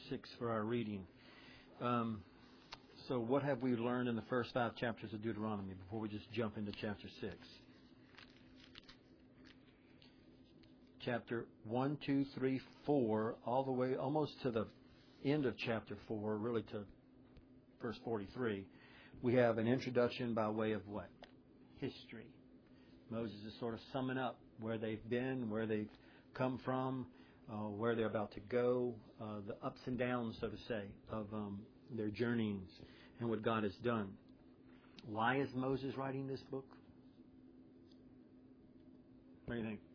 6 for our reading. So what have we learned in the first 5 chapters of Deuteronomy before we just jump into chapter 6? Chapter 1, 2, 3, 4, all the way almost to the end of chapter 4, really to verse 43. We have an introduction by way of what? History. Moses is sort of summing up where they've been, where they've come from, where they're about to go, the ups and downs, so to say, of their journeyings and what God has done. Why is Moses writing this book? What do you think?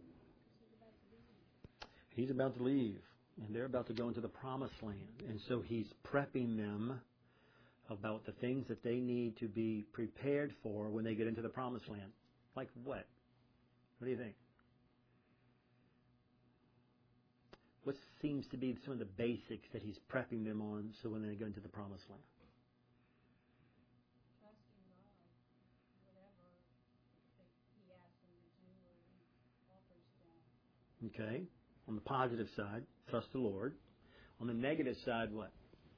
He's about to leave, and they're about to go into the promised land. And so he's prepping them about the things that they need to be prepared for when they get into the promised land. Like what? What do you think? What seems to be some of the basics that he's prepping them on so when they go into the promised land? Trusting God, whatever he asks them to do or he offers them. Okay. On the positive side, trust the Lord. On the negative side, what?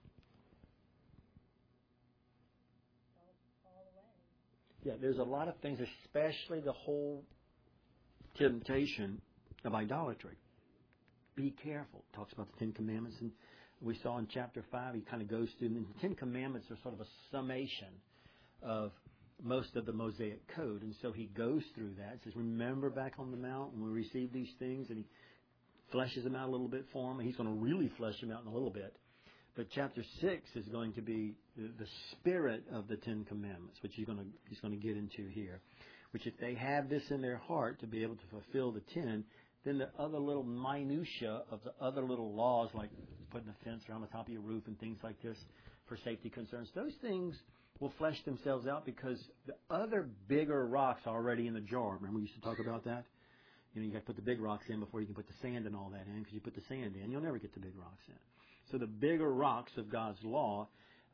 Fall away. Yeah, there's a lot of things, especially the whole temptation of idolatry. Be careful. Talks about the 10 Commandments. And we saw in chapter 5, he kind of goes through. And the 10 Commandments are sort of a summation of most of the Mosaic Code. And so he goes through that. He says, remember back on the mount when we received these things. And he fleshes them out a little bit for him. And he's going to really flesh them out in a little bit. But chapter 6 is going to be the spirit of the 10 Commandments, which he's going to get into here. Which if they have this in their heart to be able to fulfill the 10, then the other little minutia of the other little laws, like putting a fence around the top of your roof and things like this for safety concerns, those things will flesh themselves out because the other bigger rocks are already in the jar. Remember we used to talk about that? You know, you got to put the big rocks in before you can put the sand and all that in, because you put the sand in, you'll never get the big rocks in. So the bigger rocks of God's law,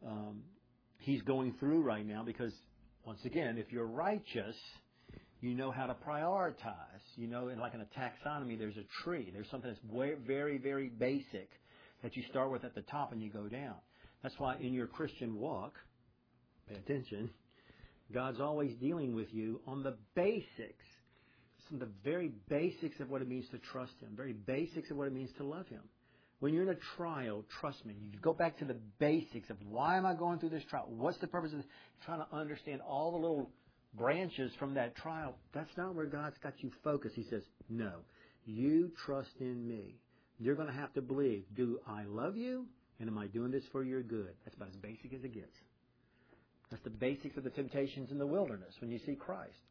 he's going through right now because, once again, if you're righteous, you know how to prioritize. You know, like in a taxonomy, there's a tree. There's something that's very, very basic that you start with at the top and you go down. That's why in your Christian walk, pay attention, God's always dealing with you on the basics. Some of the very basics of what it means to trust Him. Very basics of what it means to love Him. When you're in a trial, trust me, you go back to the basics of why am I going through this trial? What's the purpose of this? Trying to understand all the little branches from that trial. That's not where God's got you focused. He says, no, you trust in me. You're going to have to believe, do I love you? And am I doing this for your good? That's about as basic as it gets. That's the basics of the temptations in the wilderness when you see Christ.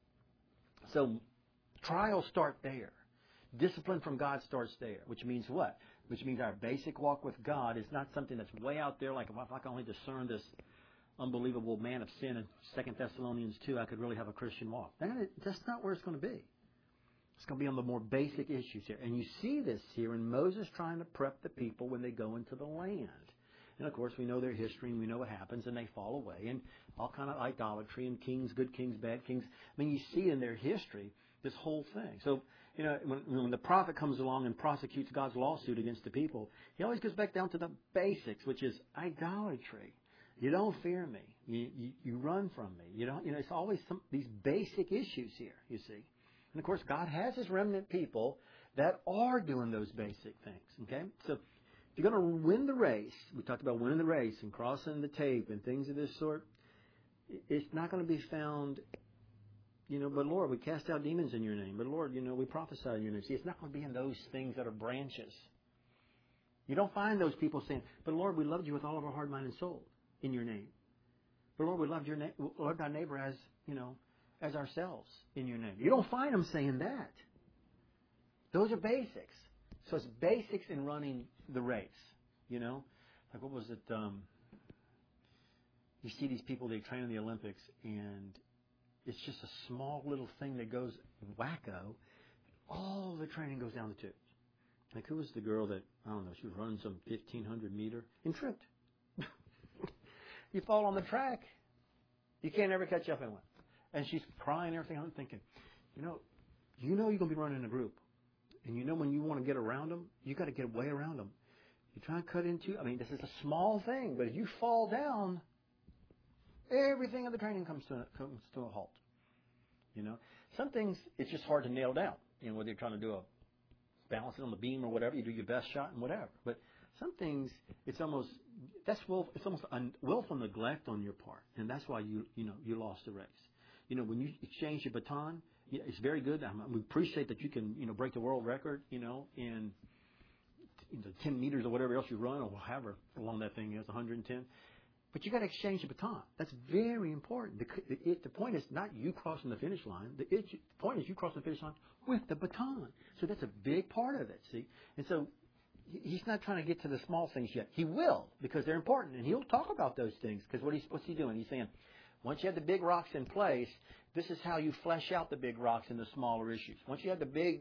So trials start there. Discipline from God starts there. Which means what? Which means our basic walk with God is not something that's way out there, like if I can only discern this unbelievable man of sin in 2 Thessalonians 2, I could really have a Christian walk. That's not where it's going to be. It's going to be on the more basic issues here. And you see this here in Moses trying to prep the people when they go into the land. And of course, we know their history and we know what happens, and they fall away, and all kind of idolatry and kings, good kings, bad kings. I mean, you see in their history this whole thing. So, you know, when the prophet comes along and prosecutes God's lawsuit against the people, he always goes back down to the basics, which is idolatry. You don't fear me. You run from me. You don't. You know, it's always these basic issues here. You see, and of course, God has His remnant people that are doing those basic things. Okay, so if you're going to win the race, we talked about winning the race and crossing the tape and things of this sort. It's not going to be found. You know, but Lord, we cast out demons in your name. But Lord, you know, we prophesy in your name. See, it's not going to be in those things that are branches. You don't find those people saying, but Lord, we loved you with all of our heart, mind, and soul in your name. But Lord, we loved your loved our neighbor as, you know, as ourselves in your name. You don't find them saying that. Those are basics. So it's basics in running the race. You know, like what was it? You see these people, they train in the Olympics, and it's just a small little thing that goes wacko. All the training goes down the tubes. Like who was the girl that, I don't know, she was running some 1,500 meter and tripped. You fall on the track. You can't ever catch up in one. And she's crying and everything. I'm thinking, you know you're going to be running in a group. And you know when you want to get around them, you got to get way around them. You try and cut into, this is a small thing, but if you fall down, everything in the training comes to a halt. Some things it's just hard to nail down. Whether you're trying to do a balance it on the beam or whatever, you do your best shot and whatever. But some things it's almost willful neglect on your part, and that's why you lost the race. When you exchange your baton, it's very good. We appreciate that you can break the world record in 10 meters or whatever else you run, or however long that thing is, 110. But you got to exchange the baton. That's very important. The point is not you crossing the finish line. The point is you crossing the finish line with the baton. So that's a big part of it, see? And so he's not trying to get to the small things yet. He will, because they're important. And he'll talk about those things, because what's he doing? He's saying, once you have the big rocks in place, this is how you flesh out the big rocks in the smaller issues. Once you have the big,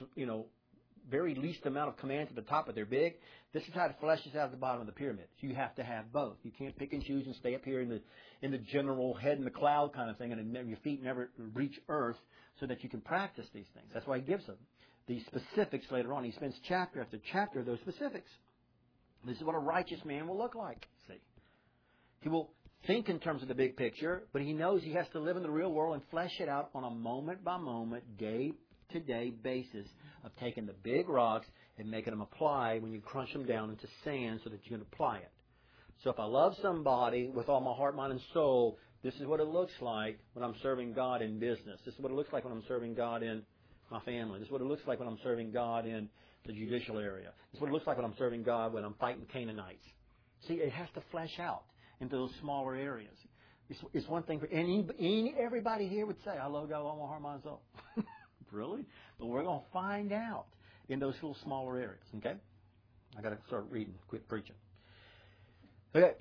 very least amount of commands at the top, but they're big, this is how it fleshes out at the bottom of the pyramid. So you have to have both. You can't pick and choose and stay up here in the general head in the cloud kind of thing, and your feet never reach earth, so that you can practice these things. That's why he gives them these specifics later on. He spends chapter after chapter of those specifics. This is what a righteous man will look like. See, he will think in terms of the big picture, but he knows he has to live in the real world and flesh it out on a moment-by-moment, day-to-day basis of taking the big rocks and making them apply when you crunch them down into sand so that you can apply it. So if I love somebody with all my heart, mind, and soul, this is what it looks like when I'm serving God in business. This is what it looks like when I'm serving God in my family. This is what it looks like when I'm serving God in the judicial area. This is what it looks like when I'm serving God when I'm fighting Canaanites. See, it has to flesh out into those smaller areas. It's one thing for everybody here would say, I love God with all my heart, mind, and soul. Really? But we're going to find out in those little smaller areas. Okay? I got to start reading. Quit preaching. Okay.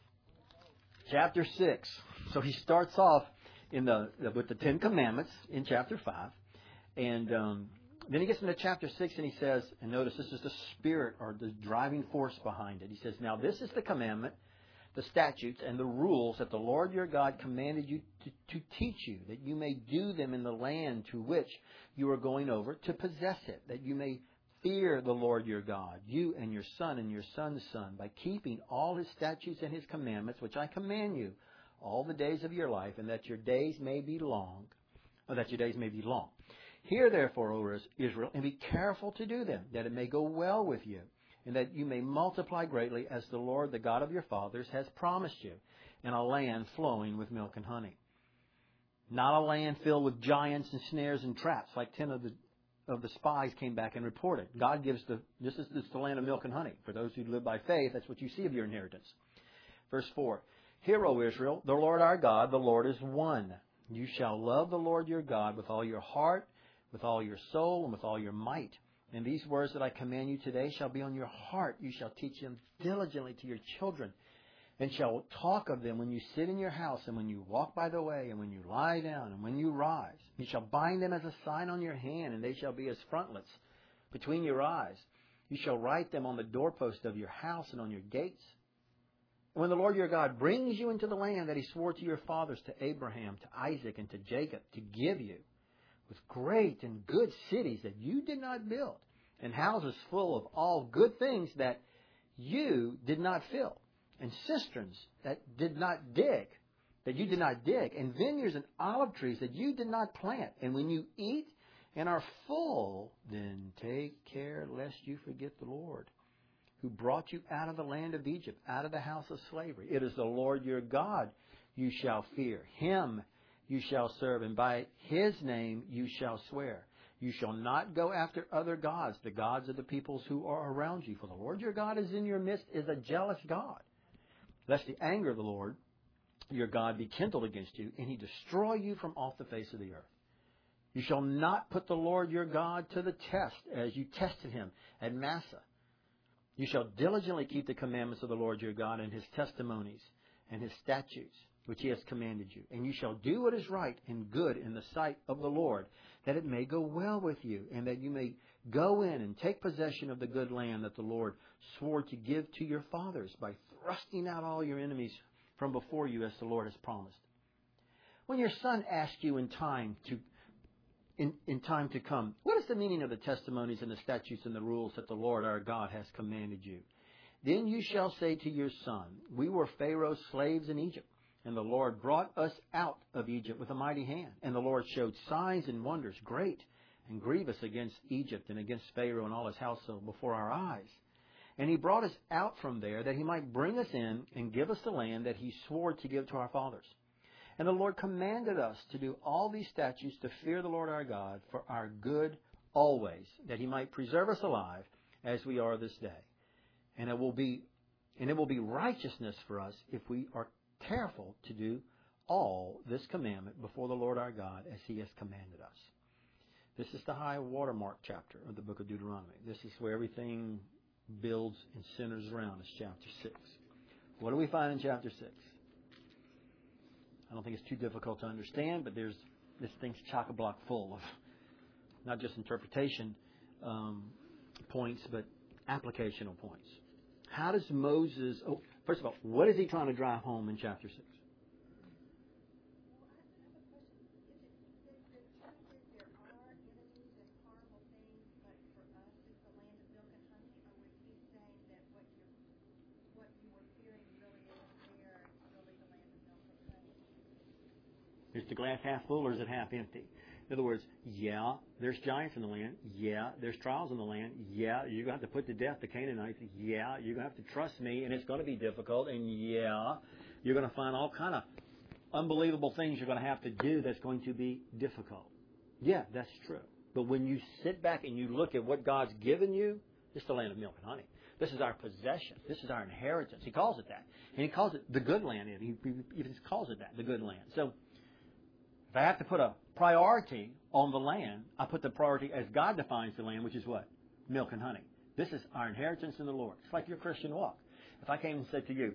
Chapter 6. So he starts off with the 10 Commandments in chapter 5. And then he gets into chapter 6 and he says, and notice this is the spirit or the driving force behind it. He says, now this is the commandment, the statutes, and the rules that the Lord your God commanded you to teach you, that you may do them in the land to which you are going over to possess it, that you may fear the Lord your God, you and your son and your son's son, by keeping all his statutes and his commandments, which I command you, all the days of your life, and that your days may be long. Hear therefore, O Israel, and be careful to do them, that it may go well with you, and that you may multiply greatly, as the Lord, the God of your fathers, has promised you, in a land flowing with milk and honey. Not a land filled with giants and snares and traps, like 10 of the spies came back and reported. God gives this is the land of milk and honey. For those who live by faith, that's what you see of your inheritance. Verse 4, Hear, O Israel, the Lord our God, the Lord is one. You shall love the Lord your God with all your heart, with all your soul, and with all your might. And these words that I command you today shall be on your heart. You shall teach them diligently to your children, and shall talk of them when you sit in your house, and when you walk by the way, and when you lie down, and when you rise. You shall bind them as a sign on your hand, and they shall be as frontlets between your eyes. You shall write them on the doorpost of your house and on your gates. And when the Lord your God brings you into the land that he swore to your fathers, to Abraham, to Isaac, and to Jacob, to give you, with great and good cities that you did not build, and houses full of all good things that you did not fill, and cisterns that you did not dig, and vineyards and olive trees that you did not plant. And when you eat and are full, then take care lest you forget the Lord, who brought you out of the land of Egypt, out of the house of slavery. It is the Lord your God you shall fear. Him you shall serve, and by his name you shall swear. You shall not go after other gods, the gods of the peoples who are around you. For the Lord your God is in your midst, is a jealous God, lest the anger of the Lord your God be kindled against you, and he destroy you from off the face of the earth. You shall not put the Lord your God to the test, as you tested him at Massah. You shall diligently keep the commandments of the Lord your God, and his testimonies and his statutes, which he has commanded you. And you shall do what is right and good in the sight of the Lord, that it may go well with you, and that you may go in and take possession of the good land that the Lord swore to give to your fathers, by thrusting out all your enemies from before you, as the Lord has promised. When your son asks you in time to come, what is the meaning of the testimonies and the statutes and the rules that the Lord our God has commanded you? Then you shall say to your son, we were Pharaoh's slaves in Egypt, and the Lord brought us out of Egypt with a mighty hand. And the Lord showed signs and wonders, great and grievous, against Egypt and against Pharaoh and all his household before our eyes. And He brought us out from there, that He might bring us in and give us the land that He swore to give to our fathers. And the Lord commanded us to do all these statutes, to fear the Lord our God for our good always, that He might preserve us alive as we are this day. And it will be righteousness for us if we are careful to do all this commandment before the Lord our God as He has commanded us. This is the high watermark chapter of the book of Deuteronomy. This is where everything builds and centers around, is chapter 6. What do we find in chapter 6? I don't think it's too difficult to understand, but this thing's chock-a-block full of not just interpretation points, but applicational points. How does Moses... first of all, what is he trying to drive home in chapter 6? Is the glass half full or is it half empty? In other words, yeah, there's giants in the land. Yeah, there's trials in the land. Yeah, you're going to have to put to death the Canaanites. Yeah, you're going to have to trust me, and it's going to be difficult. And yeah, you're going to find all kind of unbelievable things you're going to have to do that's going to be difficult. Yeah, that's true. But when you sit back and you look at what God's given you, it's the land of milk and honey. This is our possession. This is our inheritance. He calls it that. And He calls it the good land. He even calls it that, the good land. So if I have to put a priority on the land, I put the priority as God defines the land, which is what? Milk and honey. This is our inheritance in the Lord. It's like your Christian walk. If I came and said to you,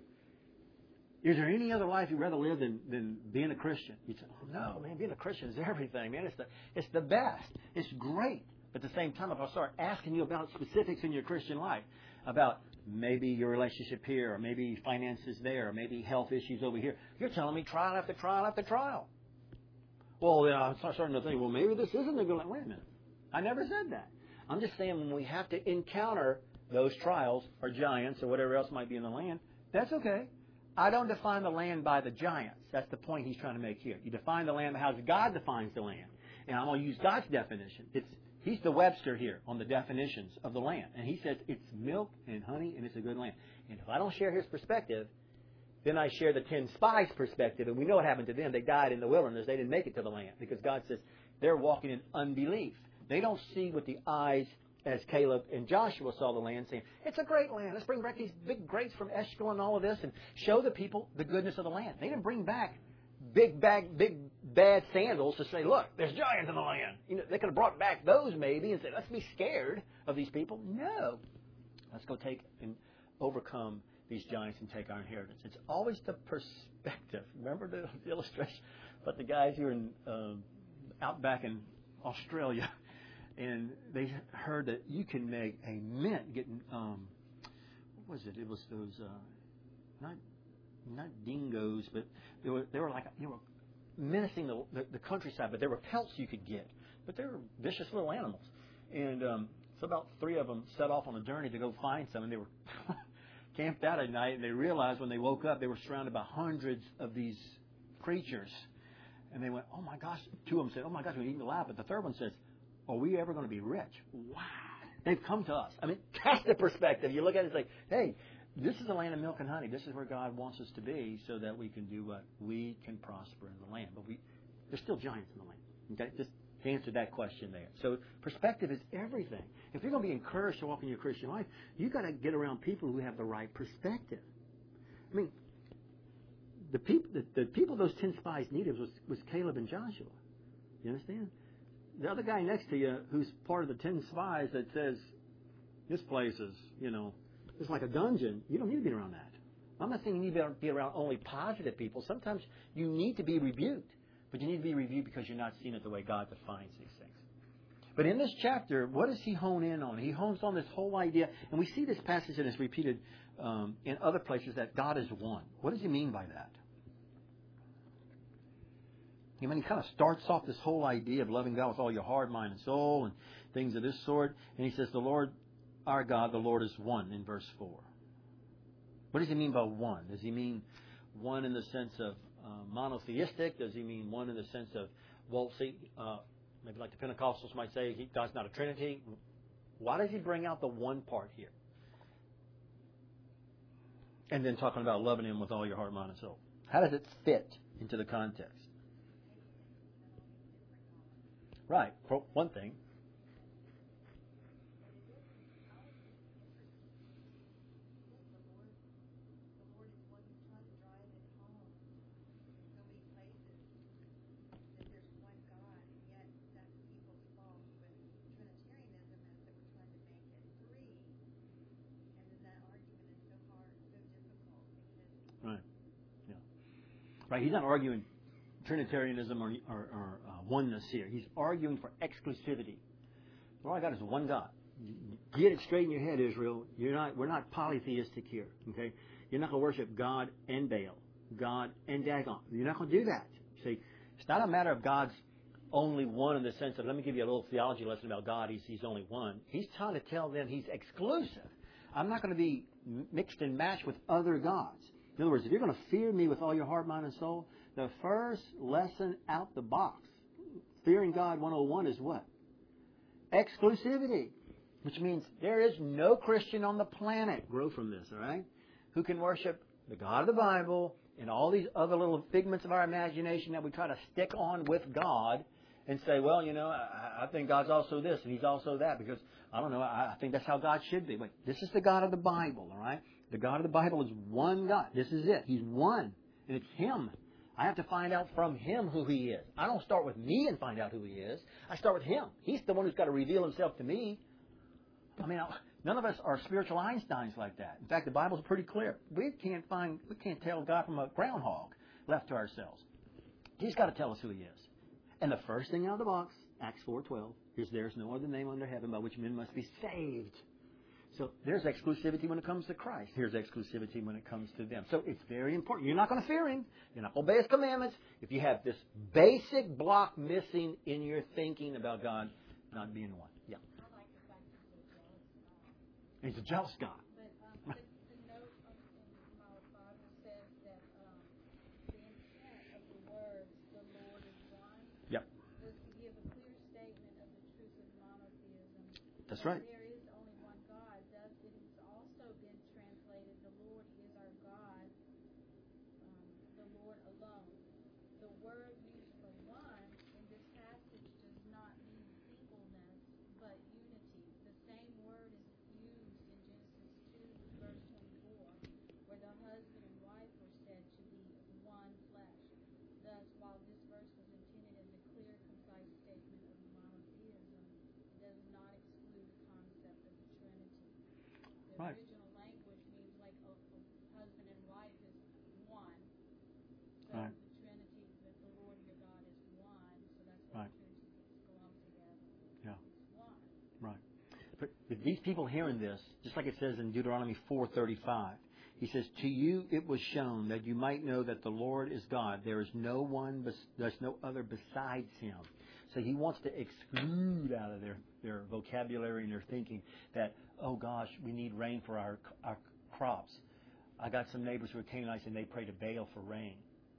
is there any other life you'd rather live than being a Christian? You'd say, oh, no, man, being a Christian is everything, man. It's the best. It's great. But at the same time, if I start asking you about specifics in your Christian life, about maybe your relationship here, or maybe finances there, or maybe health issues over here, you're telling me trial after trial after trial. Well, I'm starting to think, well, maybe this isn't a good land. Wait a minute. I never said that. I'm just saying when we have to encounter those trials or giants or whatever else might be in the land, that's okay. I don't define the land by the giants. That's the point he's trying to make here. You define the land by how God defines the land. And I'm going to use God's definition. He's the Webster here on the definitions of the land. And he says it's milk and honey and it's a good land. And if I don't share his perspective, then I share the 10 spies' perspective, and we know what happened to them. They died in the wilderness. They didn't make it to the land because God says they're walking in unbelief. They don't see with the eyes as Caleb and Joshua saw the land, saying, it's a great land. Let's bring back these big grapes from Eshcol and all of this and show the people the goodness of the land. They didn't bring back big bad sandals to say, look, there's giants in the land. You know, they could have brought back those maybe and said, let's be scared of these people. No. Let's go take and overcome these giants and take our inheritance. It's always the perspective. Remember the illustration about the guys who were out back in Australia, and they heard that you can make a mint getting what was it? It was those not dingoes, but they were menacing the countryside. But there were pelts you could get, but they were vicious little animals. And so about 3 of them set off on a journey to go find some, and they were camped out at night, and they realized when they woke up they were surrounded by hundreds of these creatures. And they went, oh my gosh. 2 of them said, oh my gosh, we're eating alive. But the third one says, are we ever going to be rich? Wow. They've come to us. I mean, that's the perspective. You look at it and say, hey, this is a land of milk and honey. This is where God wants us to be so that we can do what? We can prosper in the land. But there's still giants in the land. Okay? Just to answer that question there. So perspective is everything. If you're going to be encouraged to walk in your Christian life, you've got to get around people who have the right perspective. I mean, the people those 10 spies needed was Caleb and Joshua. You understand? The other guy next to you who's part of the 10 spies that says, this place is, it's like a dungeon. You don't need to be around that. I'm not saying you need to be around only positive people. Sometimes you need to be rebuked. But you need to be rebuked because you're not seeing it the way God defines these things. But in this chapter, what does he hone in on? He hones on this whole idea. And we see this passage that is repeated in other places, that God is one. What does he mean by that? He kind of starts off this whole idea of loving God with all your heart, mind, and soul, and things of this sort. And he says, the Lord, our God, the Lord is one in verse 4. What does he mean by one? Does he mean one in the sense of monotheistic? Does he mean one in the sense of, well, see, maybe like the Pentecostals might say, God's not a Trinity? Why does he bring out the one part here? And then talking about loving Him with all your heart, mind, and soul. How does it fit into the context? Right, for one thing. Right. Yeah. Right. He's not arguing Trinitarianism or oneness here. He's arguing for exclusivity. All I got is one God. Get it straight in your head, Israel. We're not polytheistic here. Okay. You're not going to worship God and Baal, God and Dagon. You're not going to do that. See, it's not a matter of God's only one in the sense of, let me give you a little theology lesson about God. He's only one. He's trying to tell them He's exclusive. I'm not going to be mixed and matched with other gods. In other words, if you're going to fear me with all your heart, mind, and soul, the first lesson out the box, fearing God 101, is what? Exclusivity. Which means there is no Christian on the planet, grow from this, all right, who can worship the God of the Bible and all these other little figments of our imagination that we try to stick on with God and say, well, I think God's also this and He's also that because, I don't know, I think that's how God should be. Wait, this is the God of the Bible, all right? The God of the Bible is one God. This is it. He's one. And it's Him. I have to find out from Him who He is. I don't start with me and find out who He is. I start with Him. He's the one who's got to reveal Himself to me. None of us are spiritual Einsteins like that. In fact, the Bible's pretty clear. We can't tell God from a groundhog left to ourselves. He's got to tell us who He is. And the first thing out of the box, Acts 4:12, is there's no other name under heaven by which men must be saved. So there's exclusivity when it comes to Christ. Here's exclusivity when it comes to them. So it's very important. You're not going to fear Him. You're not going to obey His commandments if you have this basic block missing in your thinking about God not being one. Yeah. I like the fact that He's a jealous God. He's a jealous God. But the note in my Bible says that the intent of the words, the Lord is one, Yep. was to give a clear statement of the truth of monotheism. That's right. There is only one God. Thus, it has also been translated, the Lord is our God, the Lord alone. The word used for one in this passage does not mean singleness, but unity. The same word is used in Genesis 2, verse 24, where the husband and wife were said to be one flesh. Thus, while this verse was intended as a clear, concise statement of monotheism, it does not exclude the concept of the Trinity. The Right. original language means like a husband and wife is one. So Right. the Trinity, that the Lord your God is one. So that's why Right. the Trinity belong together. Yeah. It's one. Right. But if these people hearing this, just like it says in Deuteronomy 4:35, He says, "To you it was shown that you might know that the Lord is God. There is no one, there's no other besides Him." So He wants to exclude out of their vocabulary and their thinking that, oh gosh, we need rain for our crops. I got some neighbors who are Canaanites and they pray to Baal for rain.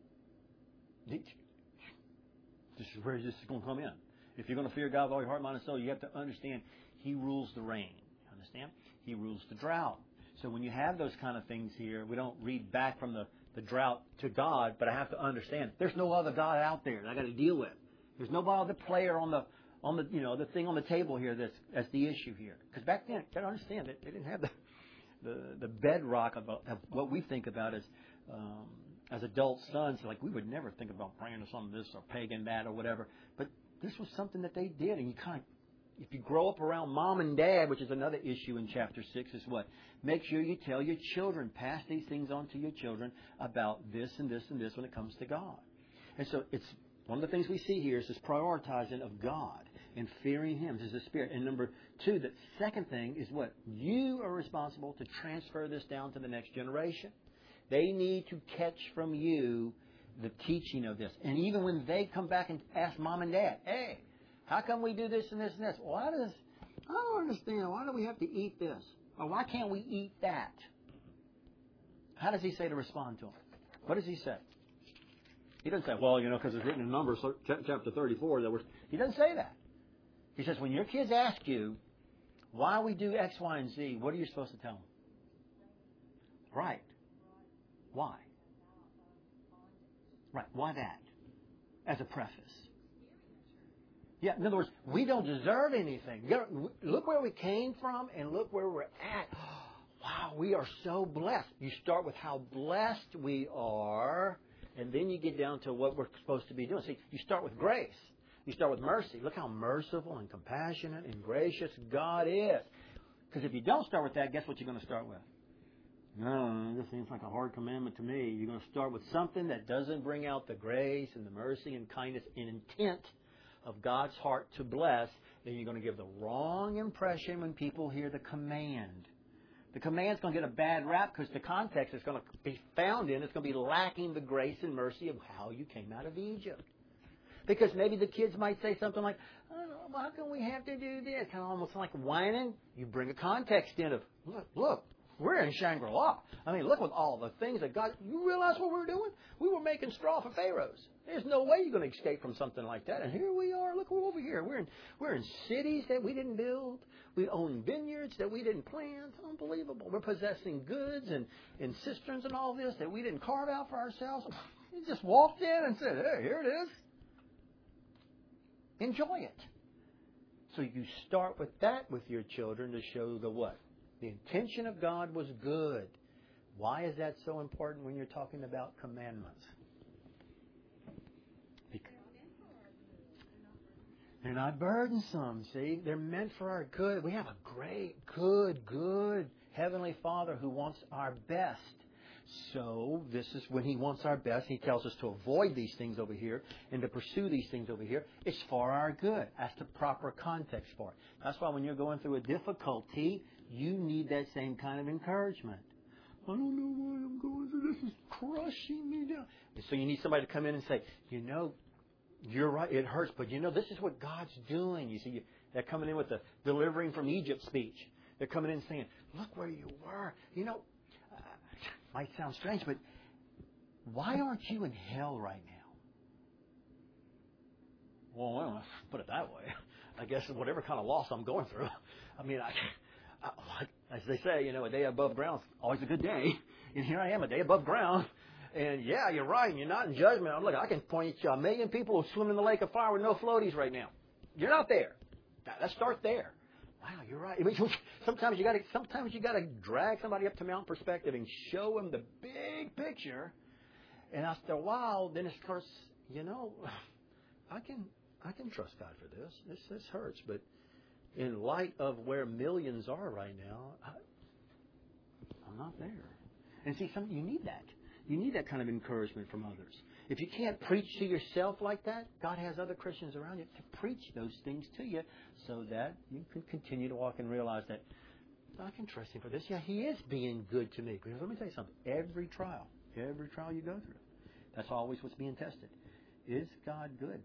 This is where this is going to come in. If you're going to fear God with all your heart, mind, and soul, you have to understand He rules the rain. Understand? He rules the drought. So when you have those kind of things here, we don't read back from the drought to God, but I have to understand there's no other God out there that I got to deal with. There's no other player on the the thing on the table here that's the issue here. Because back then, you got to understand that they didn't have the bedrock of what we think about as adult sons. Like we would never think about praying to some of this or pagan that or whatever. But this was something that they did, and you kind of, if you grow up around mom and dad, which is another issue in chapter 6, is what? Make sure you tell your children, pass these things on to your children about this and this and this when it comes to God. And so it's one of the things we see here is this prioritizing of God and fearing Him as the Spirit. And number 2, the second thing is what? You are responsible to transfer this down to the next generation. They need to catch from you the teaching of this. And even when they come back and ask mom and dad, hey, how come we do this and this and this? I don't understand. Why do we have to eat this? Or why can't we eat that? How does He say to respond to them? What does He say? He doesn't say, well, because it's written in Numbers chapter 34. He doesn't say that. He says, when your kids ask you why we do X, Y, and Z, what are you supposed to tell them? Right. Why? Right. Why that? As a preface. Yeah, in other words, we don't deserve anything. Look where we came from and look where we're at. Wow, we are so blessed. You start with how blessed we are, and then you get down to what we're supposed to be doing. See, you start with grace. You start with mercy. Look how merciful and compassionate and gracious God is. Because if you don't start with that, guess what you're going to start with? No, this seems like a hard commandment to me. You're going to start with something that doesn't bring out the grace and the mercy and kindness and intent of God's heart to bless. Then you're going to give the wrong impression when people hear the command. The command's going to get a bad rap because the context is going to be found in, it's going to be lacking the grace and mercy of how you came out of Egypt. Because maybe the kids might say something like, oh, how can we have to do this? Kind of almost like whining. You bring a context in of, look, we're in Shangri-La. I mean, look with all the things that God, you realize what we're doing? We were making straw for pharaohs. There's no way you're going to escape from something like that. And here we are. Look, we're over here. We're in cities that we didn't build. We own vineyards that we didn't plant. It's unbelievable. We're possessing goods and cisterns and all this that we didn't carve out for ourselves. You just walked in and said, hey, here it is. Enjoy it. So you start with that with your children to show the what? The intention of God was good. Why is that so important when you're talking about commandments? Because they're not burdensome, see? They're meant for our good. We have a great, good Heavenly Father who wants our best. So this is when He wants our best. He tells us to avoid these things over here and to pursue these things over here. It's for our good. That's the proper context for it. That's why when you're going through a difficulty, you need that same kind of encouragement. I don't know why I'm going through this. Is crushing me down. So you need somebody to come in and say, you're right, it hurts, but this is what God's doing. You see, they're coming in with the delivering from Egypt speech. They're coming in saying, look where you were. Might sound strange, but why aren't you in hell right now? Well, let's put it that way. I guess whatever kind of loss I'm going through. I mean, as they say, a day above ground is always a good day. And here I am, a day above ground. And yeah, you're right. You're not in judgment. Look, I can point you to 1 million people who swim in the lake of fire with no floaties right now. You're not there. Let's start there. Wow, you're right. I mean, sometimes you got to drag somebody up to mountain perspective and show them the big picture. And after a while, then it starts. I can trust God for this. This hurts, but in light of where millions are right now, I'm not there. And see, you need that. You need that kind of encouragement from others. If you can't preach to yourself like that, God has other Christians around you to preach those things to you so that you can continue to walk and realize that I can trust Him for this. Yeah, He is being good to me. Because let me tell you something. Every trial you go through, that's always what's being tested. Is God good?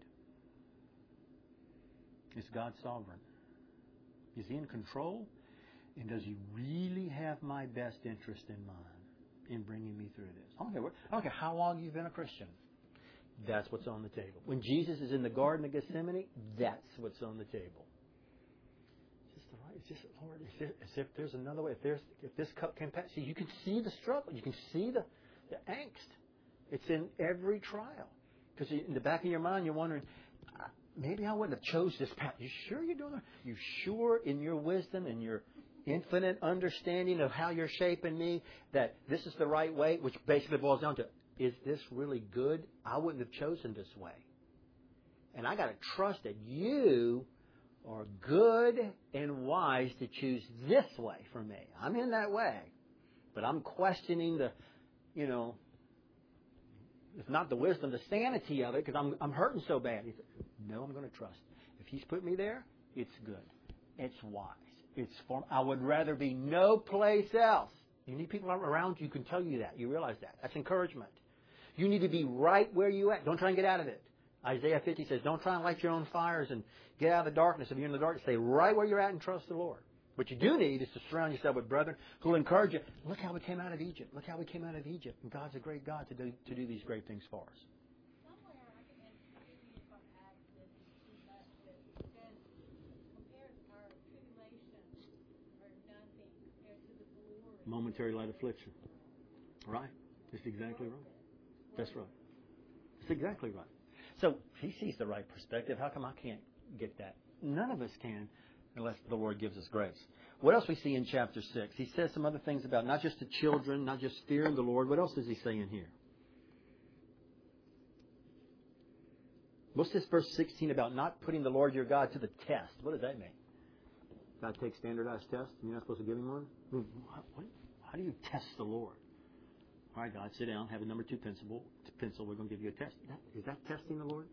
Is God sovereign? Is He in control? And does He really have my best interest in mind in bringing me through this? I don't care how long you've been a Christian. That's what's on the table. When Jesus is in the Garden of Gethsemane, that's what's on the table. It's just Lord, as if there's another way. If this cup can pass, see, you can see the struggle. You can see the angst. It's in every trial. Because in the back of your mind, you're wondering, maybe I wouldn't have chose this path. You sure you're doing it? You sure in your wisdom and your infinite understanding of how you're shaping me that this is the right way, which basically boils down to, is this really good? I wouldn't have chosen this way. And I got to trust that you are good and wise to choose this way for me. I'm in that way. But I'm questioning the, if not the wisdom, the sanity of it, because I'm hurting so bad. He said, no, I'm going to trust. If He's put me there, it's good. It's wise. It's for. I would rather be no place else. You need people around you who can tell you that. You realize that. That's encouragement. You need to be right where you at. Don't try and get out of it. Isaiah 50 says, don't try and light your own fires and get out of the darkness. If you're in the darkness, stay right where you're at and trust the Lord. What you do need is to surround yourself with brethren who will encourage you. Look how we came out of Egypt. Look how we came out of Egypt. And God's a great God to do these great things for us. Somewhere, I can, and forgive me if I'm adding this too much, but it says, compared our tribulations are nothing compared to the glory. Momentary light affliction. Right. That's exactly right. That's right. That's exactly right. So he sees the right perspective. How come I can't get that? None of us can unless the Lord gives us grace. What else we see in chapter 6? He says some other things about not just the children, not just fearing the Lord. What else does he say in here? What's this verse 16 about not putting the Lord your God to the test? What does that mean? God takes standardized tests and you're not supposed to give him one? How do you test the Lord? All right, God, sit down, have a number 2 pencil. We're going to give you a test. Is that testing the Lord?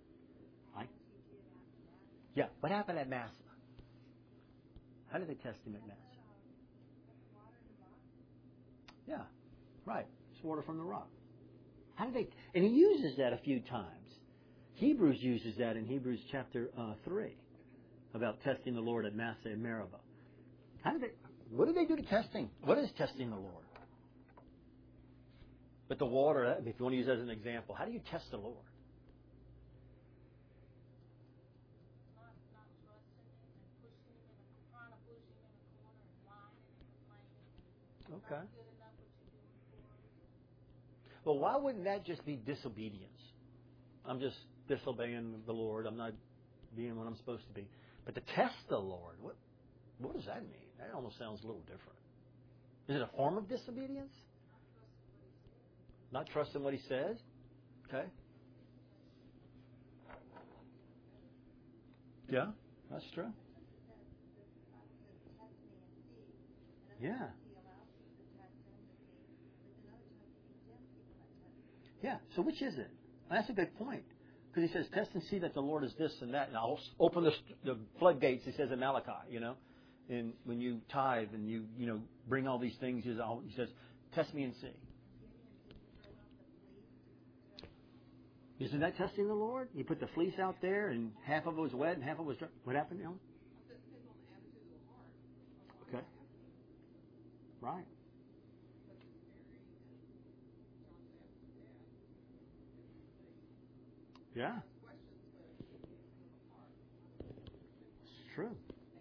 Yeah. What happened at Massah? How did they test him at Massah? Yeah, right. It's water from the rock. How did they? And he uses that a few times. Hebrews uses that in Hebrews chapter 3 about testing the Lord at Massah and Meribah. What did they do to testing? What is testing the Lord? But the water, if you want to use that as an example, how do you test the Lord? Not trusting him and pushing him and trying to push him in a corner and whining and complaining. Okay. Not good enough what you're doing for us. Well, why wouldn't that just be disobedience? I'm just disobeying the Lord. I'm not being what I'm supposed to be. But to test the Lord, what does that mean? That almost sounds a little different. Is it a form of disobedience? Not trusting what he says? Okay. Yeah, that's true. Yeah. Yeah, so which is it? That's a good point. Because he says, test and see that the Lord is this and that. And I'll open the floodgates, he says in Malachi, And when you tithe and you bring all these things, he says, test me and see. Isn't that testing the Lord? You put the fleece out there and half of it was wet and half of it was dry. What happened, Ellen? Okay. Right. Yeah. It's true.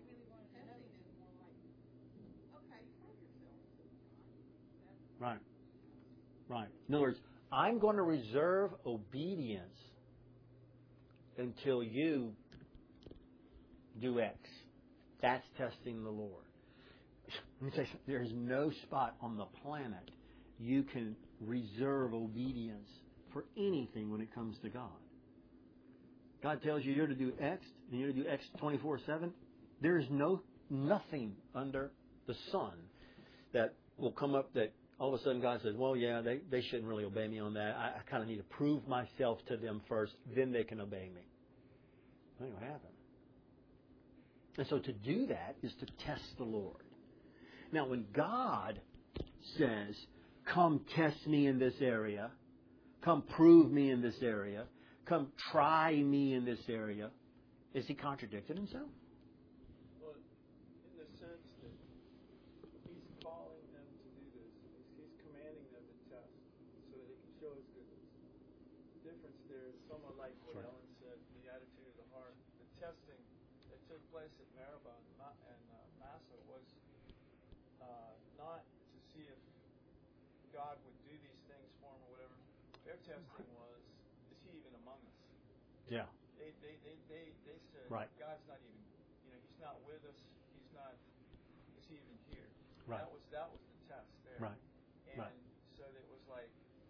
Right. Right. In other words, I'm going to reserve obedience until you do X. That's testing the Lord. Let me say something. There's no spot on the planet you can reserve obedience for anything when it comes to God. God tells you you're to do X, and you're to do X 24/7. There is nothing under the sun that will come up that all of a sudden God says, well, yeah, they shouldn't really obey me on that. I kind of need to prove myself to them first, then they can obey me. That ain't what happened. And so to do that is to test the Lord. Now, when God says, come test me in this area, come prove me in this area, come try me in this area, is he contradicting himself? Well, in the sense that he's calling them to do this. He's commanding them to test so that he can show his goodness. The difference there is somewhat like what Ellen said, the attitude of the heart. The testing that took place at Meribah and Massah was not to see if God would do these things for them or whatever. Their testing was, is he even among us? Yeah. They said, right. God's not even, he's not with us. He's not, is he even here? Right. That was the test there. Right. And so it was like,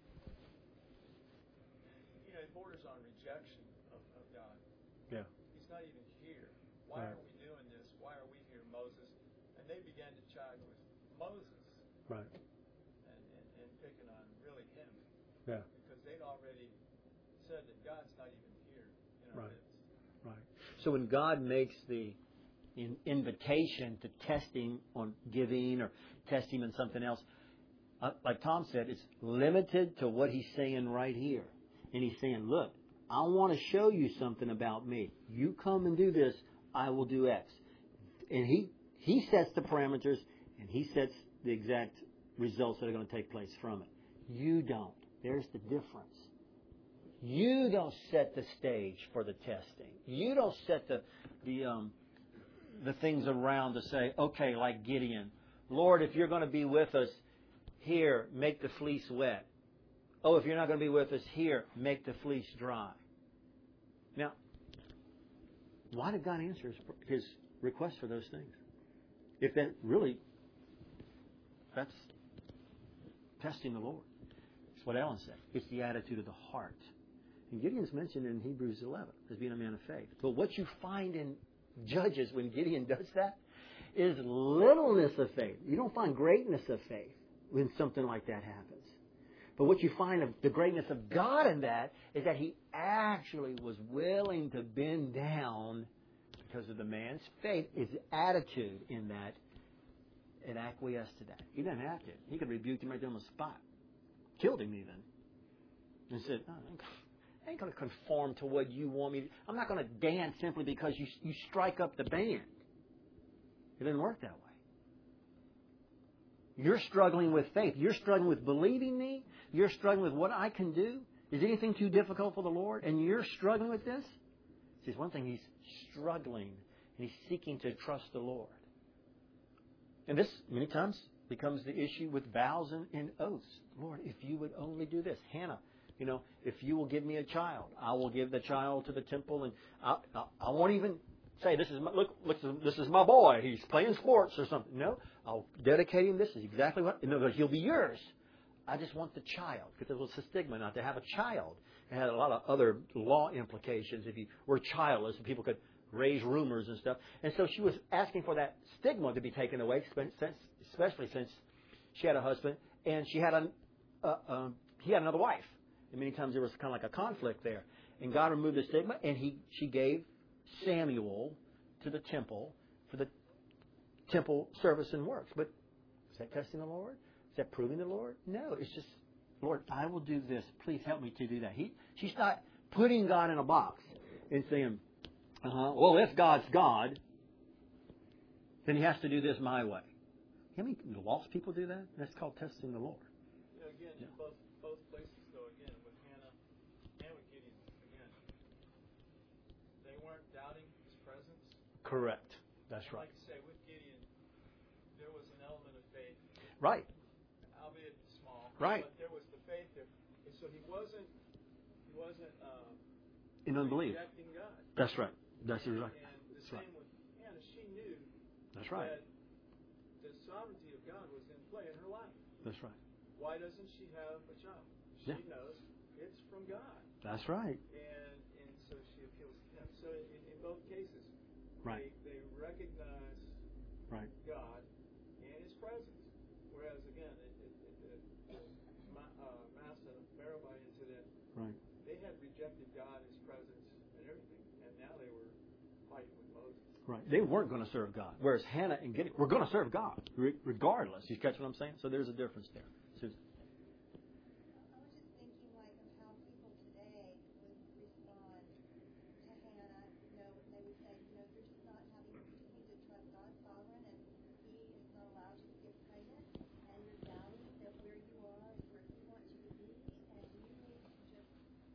it borders on rejection of God. Yeah. He's not even here. Why are we doing this? Why are we here, Moses? And they began to chide with Moses. Right. And picking on really him. Yeah. Because they'd already said that God's not even here in our midst. Right. So when God makes the invitation to test him on giving or test him in something else, like Tom said, it's limited to what he's saying right here. And he's saying, look, I want to show you something about me. You come and do this, I will do X. And He sets the parameters, and He sets the exact results that are going to take place from it. You don't. There's the difference. You don't set the stage for the testing. You don't set the things around to say, okay, like Gideon, Lord, if you're going to be with us here, make the fleece wet. Oh, if you're not going to be with us here, make the fleece dry. Now, why did God answer his request for those things? If that really, that's testing the Lord. It's what Ellen said. It's the attitude of the heart. And Gideon's mentioned in Hebrews 11 as being a man of faith. But what you find in Judges when Gideon does that is littleness of faith. You don't find greatness of faith when something like that happens. But what you find of the greatness of God in that is that He actually was willing to bend down because of the man's faith, his attitude in that, and acquiesced to that. He didn't have to. He could rebuke him right there on the spot. Killed him even. And said, no, I ain't going to conform to what you want me to. I'm not going to dance simply because you strike up the band. It didn't work that way. You're struggling with faith. You're struggling with believing me. You're struggling with what I can do. Is anything too difficult for the Lord? And you're struggling with this? See, it's one thing, he's struggling. And he's seeking to trust the Lord. And this, many times, becomes the issue with vows and oaths. Lord, if you would only do this. Hannah, if you will give me a child, I will give the child to the temple. And I won't even say, this is my boy. He's playing sports or something. No, I'll dedicate him. This is exactly what. He'll be yours. I just want the child, because it was a stigma not to have a child. It had a lot of other law implications. If you were childless, people could raise rumors and stuff. And so she was asking for that stigma to be taken away, especially since she had a husband and she had he had another wife. And many times there was kind of like a conflict there. And God removed the stigma, and she gave Samuel to the temple for the temple service and works. But is that testing the Lord? Is that proving the Lord? No, it's just, Lord, I will do this. Please help me to do that. She's not putting God in a box and saying, well, if God's God, then He has to do this my way. How many lost people do that? That's called testing the Lord. Again, both places, though, again, with Hannah and with Gideon, again, they weren't doubting His presence. Correct. That's right. Like you say, with Gideon, there was an element of faith. Right. Albeit small. Right. But there was the faith there. And so he wasn't in unbelief. rejecting God. That's right. That's right. And the same with Hannah. She knew that's right. that the sovereignty of God was in play in her life. That's right. Why doesn't she have a child? She knows it's from God. That's right. And so she appeals to Him. So in both cases, right. they recognize right. God and His presence. Whereas again, the Massa Meribah incident, right. they had rejected God, His presence, and everything, and now they were fighting with Moses. Right. They weren't going to serve God. Whereas Hannah and Gideon were going to serve God, regardless. You catch what I'm saying? So there's a difference there. Susan. I was just thinking, like, of how people today would respond to Hannah. They would say, you're just not having, you need to trust God's sovereign, and He has not allowed you to get pregnant, and you're doubting that where you are is where He wants you to be, and you need to just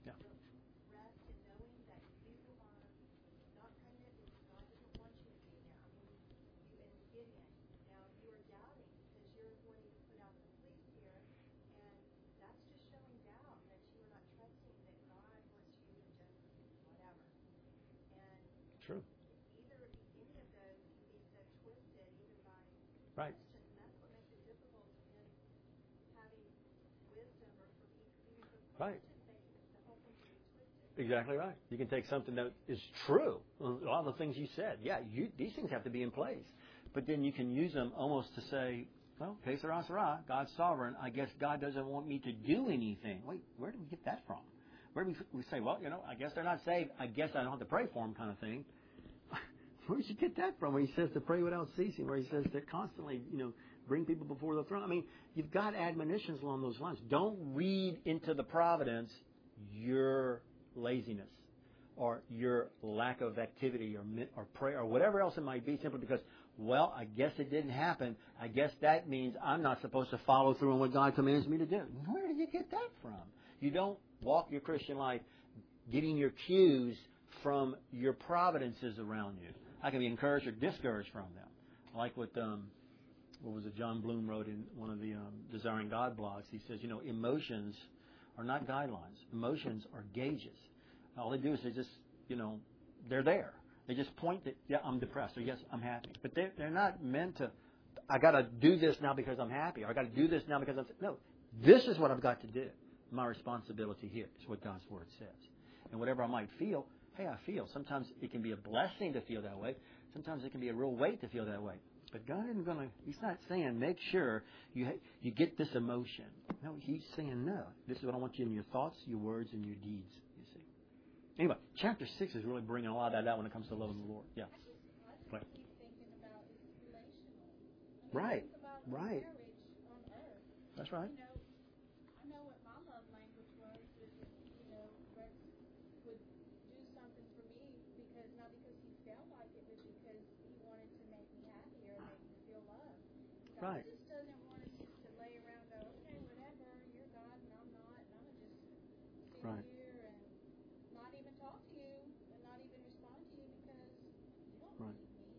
rest in knowing that you are not pregnant because God doesn't want you to be there. I mean, you and Gideon, now you are doubting because you're wanting to put out the fleece here, and that's just showing doubt that you are not trusting that God wants you to just whatever. And true. any of those can be so twisted even by right. questions, and that's what makes it difficult in having wisdom or for even for right. the whole thing can be twisted. Exactly right. You can take something that is true. A lot of the things you said. Yeah, these things have to be in place. But then you can use them almost to say, well, que sera, sera. God's sovereign. I guess God doesn't want me to do anything. Wait, where do we get that from? Where do we say, well, I guess they're not saved. I guess I don't have to pray for them kind of thing. Where did you get that from? Where He says to pray without ceasing. Where He says to constantly, bring people before the throne. I mean, you've got admonitions along those lines. Don't read into the providence your laziness or your lack of activity or prayer or whatever else it might be simply because, Well, I guess it didn't happen. I guess that means I'm not supposed to follow through on what God commands me to do. Where do you get that from? You don't walk your Christian life getting your cues from your providences around you. I can be encouraged or discouraged from them. I like what was it John Bloom wrote in one of the Desiring God blogs. He says, emotions are not guidelines. Emotions are gauges. All they do is they just, they're there. They just point that, yeah, I'm depressed, or yes, I'm happy. But they're not meant to, I got to do this now because I'm happy, or I got to do this now because no, this is what I've got to do. My responsibility here is what God's Word says. And whatever I might feel, hey, I feel. Sometimes it can be a blessing to feel that way. Sometimes it can be a real weight to feel that way. But God isn't going to, He's not saying make sure you get this emotion. No, He's saying no. This is what I want you in your thoughts, your words, and your deeds, you see. Anyway, chapter 6 is really bringing a lot of that out when it comes to loving the Lord. Yeah. I just keep thinking about it's relational. Right. Think about Right. marriage on earth. That's right. I know what my love language was. Rex would do something for me not because he felt like it, but because he wanted to make me happy or make me feel loved. God Right. just doesn't want us just to lay around and go, okay, whatever, you're God and I'm not, and I'm going to just sit Right. here and not even talk to you and not even respond to you because you don't Right. need me.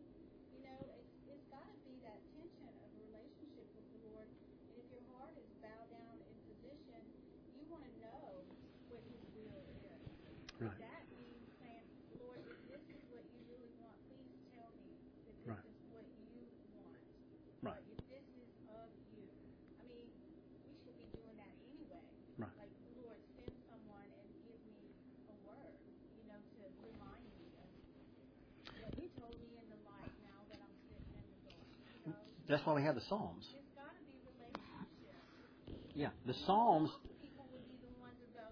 It's got to be that tension of a relationship with the Lord. And if your heart is bowed down in position, you want to know what His will is. Right. That means saying, Lord, if this is what you really want, please tell me that this Right. is what you want. Right. If this is of you. I mean, we should be doing that anyway. Right. Like, Lord, send someone and give me a word, to remind me of what you told me in the light now that I'm sitting in the dark. That's why we have the Psalms. It's got to be relationship. Yeah. The Psalms. Most people would be the ones who go,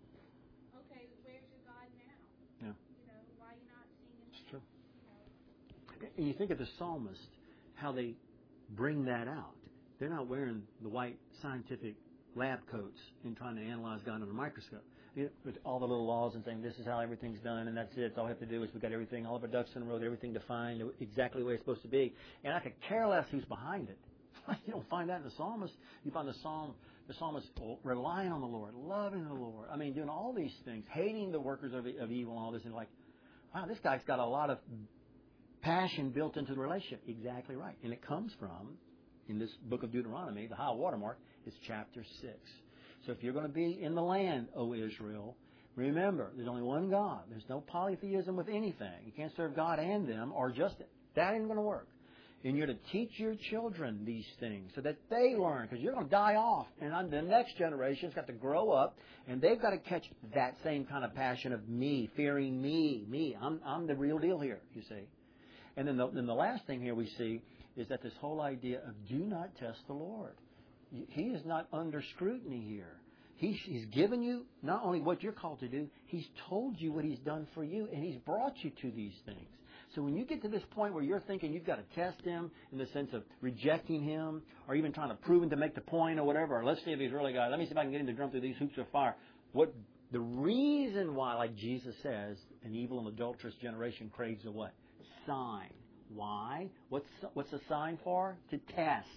okay, where's your God now? Yeah. Why are you not singing? It's true. And you think of the psalmist, how they bring that out. They're not wearing the white scientific lab coats and trying to analyze God under a microscope. With all the little laws and saying this is how everything's done and that's it. All we have to do is we've got everything, all of our ducks in a row, everything defined exactly the way it's supposed to be. And I could care less who's behind it. You don't find that in the psalmist. You find the psalmist relying on the Lord, loving the Lord. I mean, doing all these things, hating the workers of evil and all this, and like, wow, this guy's got a lot of passion built into the relationship. Exactly right. And it comes from, in this book of Deuteronomy, the high watermark is chapter 6. So if you're going to be in the land, O Israel, remember, there's only one God. There's no polytheism with anything. You can't serve God and them, or just that ain't going to work. And you're to teach your children these things so that they learn, because you're going to die off. And the next generation's got to grow up, and they've got to catch that same kind of passion of me, fearing me. I'm the real deal here, you see. And then the last thing here we see is that this whole idea of do not test the Lord. He is not under scrutiny here. He's given you not only what you're called to do, He's told you what He's done for you, and He's brought you to these things. So when you get to this point where you're thinking you've got to test Him in the sense of rejecting Him, or even trying to prove Him to make the point or whatever, or let's see if He's really God, let me see if I can get Him to jump through these hoops of fire. The reason why, like Jesus says, an evil and adulterous generation craves a what? Sign. Why? What's a sign for? To test.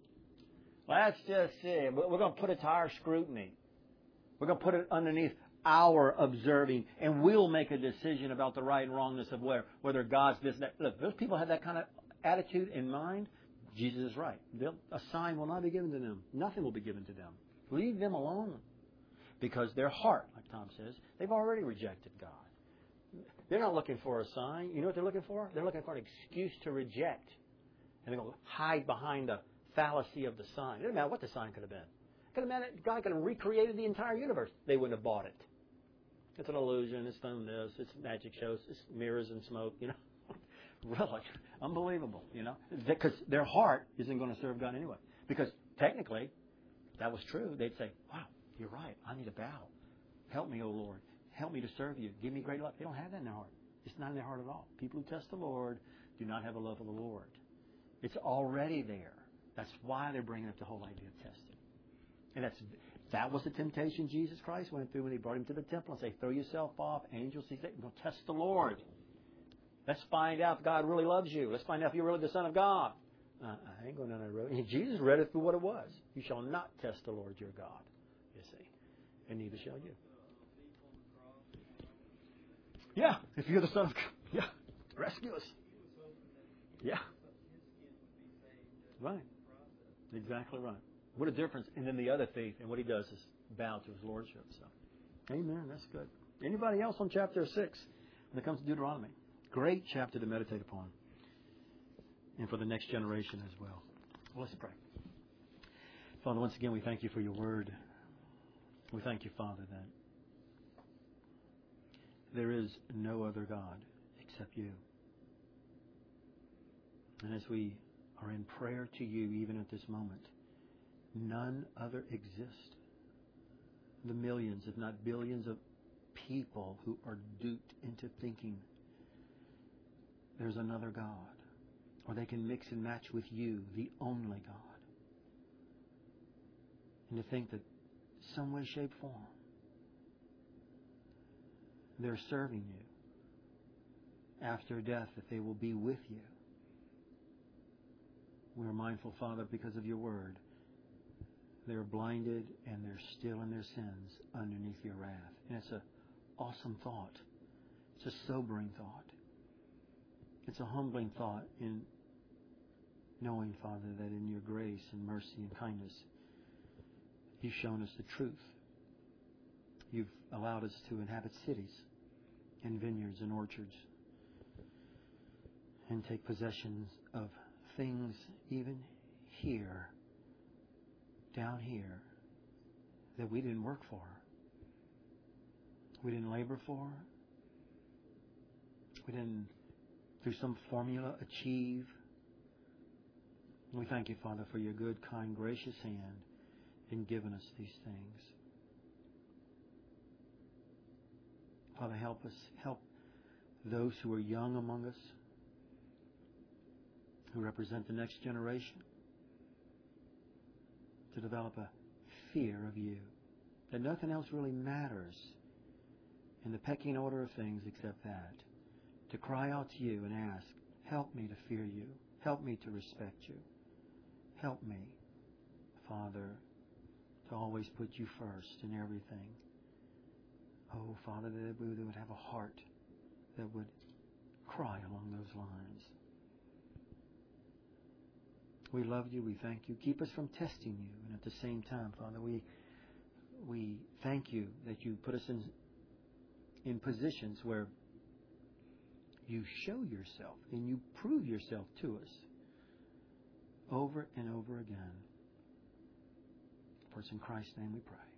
Let's just see. We're going to put it to our scrutiny. We're going to put it underneath our observing, and we'll make a decision about the right and wrongness of whether God's this and that. Look, those people have that kind of attitude in mind. Jesus is right. A sign will not be given to them. Nothing will be given to them. Leave them alone. Because their heart, like Tom says, they've already rejected God. They're not looking for a sign. You know what they're looking for? They're looking for an excuse to reject. And they're going to hide behind the fallacy of the sign. It doesn't matter what the sign could have been. It could have meant God could have recreated the entire universe. They wouldn't have bought it. It's an illusion. It's done this. It's magic shows. It's mirrors and smoke. Really, unbelievable. Because their heart isn't going to serve God anyway. Because technically, if that was true, they'd say, "Wow, you're right. I need to bow. Help me, O Lord. Help me to serve you. Give me great love." They don't have that in their heart. It's not in their heart at all. People who test the Lord do not have a love of the Lord. It's already there. That's why they're bringing up the whole idea of testing. And that was the temptation Jesus Christ went through when He brought Him to the temple and said, "Throw yourself off. Angels see that. Go test the Lord." Let's find out if God really loves you. Let's find out if you're really the Son of God. I ain't going down that road. And Jesus read it for what it was. You shall not test the Lord your God, you see. And neither shall you. Yeah, if you're the Son of God. Yeah, rescue us. Yeah. Right. Exactly right. What a difference. And then the other thief, and what he does is bow to his lordship. So, amen. That's good. Anybody else on chapter 6 when it comes to Deuteronomy? Great chapter to meditate upon. And for the next generation as well. Well, let's pray. Father, once again, we thank you for your word. We thank you, Father, that there is no other God except you. And as we are in prayer to you even at this moment, none other exist. The millions, if not billions of people who are duped into thinking there's another God, or they can mix and match with you, the only God, and to think that some way, shape, form they're serving you after death, that they will be with you. We are mindful, Father, because of your word, they're blinded and they're still in their sins underneath your wrath. And it's an awesome thought. It's a sobering thought. It's a humbling thought in knowing, Father, that in your grace and mercy and kindness, you've shown us the truth. You've allowed us to inhabit cities and vineyards and orchards and take possessions of things even here, down here, that we didn't work for. We didn't labor for. We didn't, through some formula, achieve. We thank you, Father, for your good, kind, gracious hand in giving us these things. Father, help us. Help those who are young among us, who represent the next generation, to develop a fear of you, that nothing else really matters in the pecking order of things except that. To cry out to you and ask, help me to fear you. Help me to respect you. Help me, Father, to always put you first in everything. Oh, Father, that we would have a heart that would cry along those lines. We love you. We thank you. Keep us from testing you. And at the same time, Father, we thank you that you put us in positions where you show yourself and you prove yourself to us over and over again. For it's in Christ's name we pray.